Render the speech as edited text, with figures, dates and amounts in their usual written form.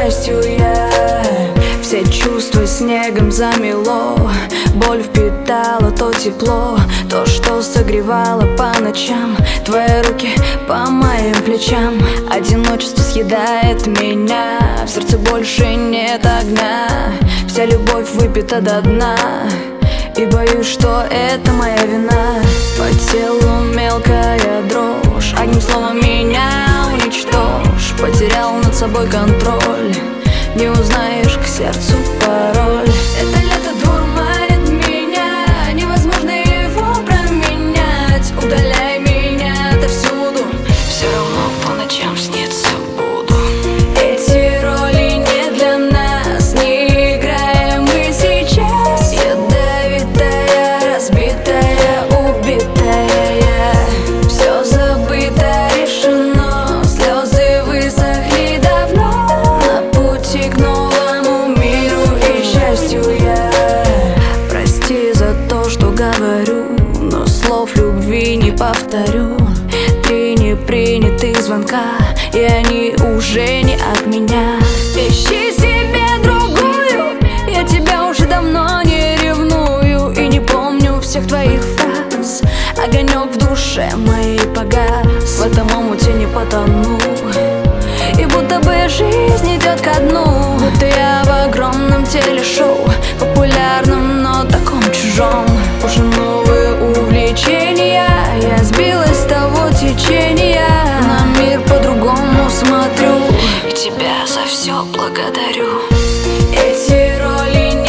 счастью я. Все чувства снегом замело, боль впитала то тепло, то, что согревало по ночам. Твои руки по моим плечам. Одиночество съедает меня, в сердце больше нет огня. Вся любовь выпита до дна, и боюсь, что это моя вина. По телу мелкая дрожь, одним словом меня уничтожь. Потерял над собой контроль, не узнаешь к сердцу пароль. Это лето дурманит меня, невозможно его променять. Удаляй меня отовсюду, все равно по ночам снится буду. Эти роли не для нас, не играем мы сейчас. Ядовитая, разбитая, убитая я. Все забыто, решено, слезы высохли давно. На пути к новому миру и счастью я. Прости за то, что говорю, но слов любви не повторю. Три непринятых звонка, и они уже не от меня. Ищи себе другую, я тебя уже давно не ревную. И не помню всех твоих фраз, огонек в душе моей погас. В этом омуте не потону, и будто бы жизнь идет ко дну. Будто я в огромном телешоу, популярном, но таком чужом. Уже новые увлечения, я сбилась с того течения. На мир по-другому смотрю, и тебя за все благодарю. Эти роли